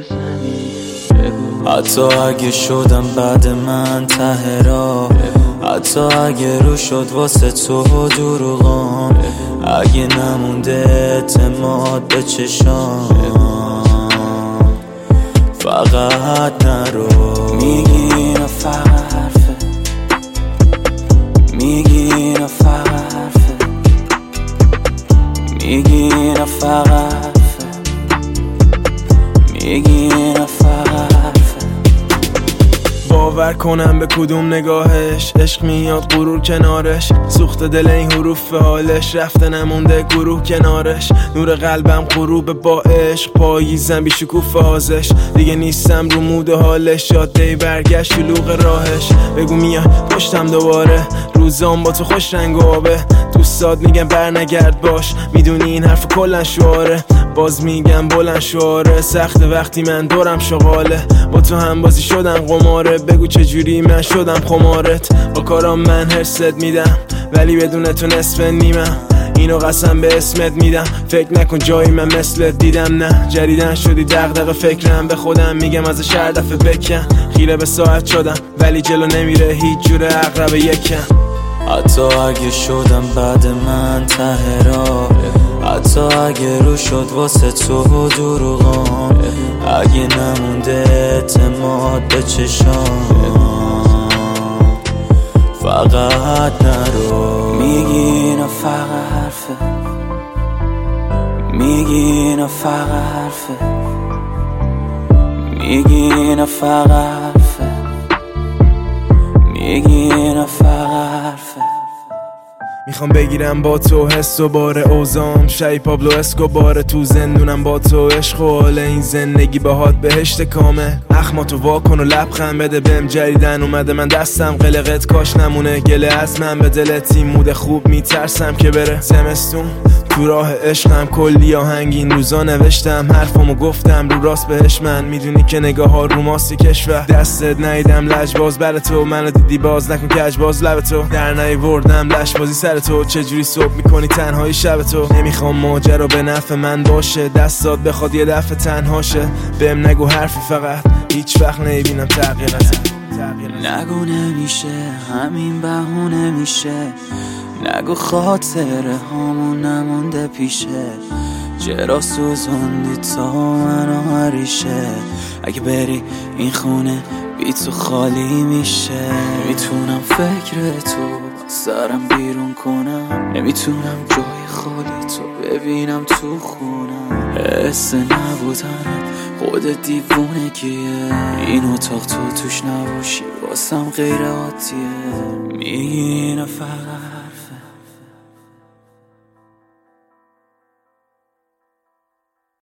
بزنی حتی اگه شدم بعد من ته راه، حتی اگه رو شد واسه تو دروغام، اگه نمونده اعتماد به چشام، فقط نرو. میگی اینا فقط حرفه، میگی اینا فقط حرفه، میگی اینا فقط حرفه، میگی اینا فقط حرفه. باور کنم به کدوم نگاهش عشق میاد غرور کنارش، سوخت دل این حروف حالش رفته نمونده گروه کنارش، نور قلبم غروب با عشق، پاییزم بی شکوفه هازش، دیگه نیستم رو مود حالش، جاده برگشت شلوغ راهش، بگو میاد پشتم دوباره، روزام با تو خوش رنگ و آبه، دوستات میگن بر نگرد باش، میدونی این حرف کلن شعاره، باز میگم بلند شعاره، سخت وقتی من دورم شغاله، با تو هم بازی شدم قماره، بگو چجوری من شدم خمارت، با کارام من هرست میدم ولی بدون تو نصف نیمم، اینو قسم به اسمت میدم، فکر نکن جایی من مثلت دیدم، نه جریدن شدی دغدغه فکرم، به خودم میگم از شهر دفعه بکن، خیره به ساعت شدم ولی جلو نمیره هیچ جور عقرب یکم، حتی اگه شدم بعد من ته راه، حتی اگه رو شد واسه تو دروغام، اگه نمونده اعتماد به چشام، فقط نرو. میگی اینا فقط حرفه، میگی اینا فقط حرفه، میگی اینا فقط حرفه، میگی اینا فقط حرفه. میخوام بگیرم با تو حس و بار اوزام، شای پابلو اسکوبار، تو زندونم با تو عشق و حال این زندگی باهات بهشت کامه، اخماتو واکن و لبخند بده بهم، جریدن اومده من دستم قلقت، کاش نمونه گله از من به دلت، این مود خوب میترسم که بره زمستون، تو راه عشقم کلی آهنگ این روزا نوشتم، حرفمو گفتم رو راست بهش، من میدونی که نگاه ها رو ماست کشور، دستت نیدم لجباز بر تو، منو دیدی باز نکن کجباز لب تو، در نیوردم لشبازی سر تو، چجوری صبح میکنی تنهایی شب تو، نمیخوام ماجرا به نفع من باشه، دستات بخواد یه دفعه تنهاشه، بهم نگو حرفی فقط هیچ وقت نمیبینم تغییرت، نگو نمیشه همین بهونه میشه، نگو خاطره هامون نمونده پیشه، چرا سوزوندی تا منو هریشه، اگه بری این خونه بی تو خالی میشه، نمیتونم فکر تو سرم بیرون کنم، نمیتونم جای خالی تو ببینم تو خونم، حس نبودنت خود دیوونگیه، این اتاق تو توش نباشی واسم غیر عادیه، میگی اینا فقط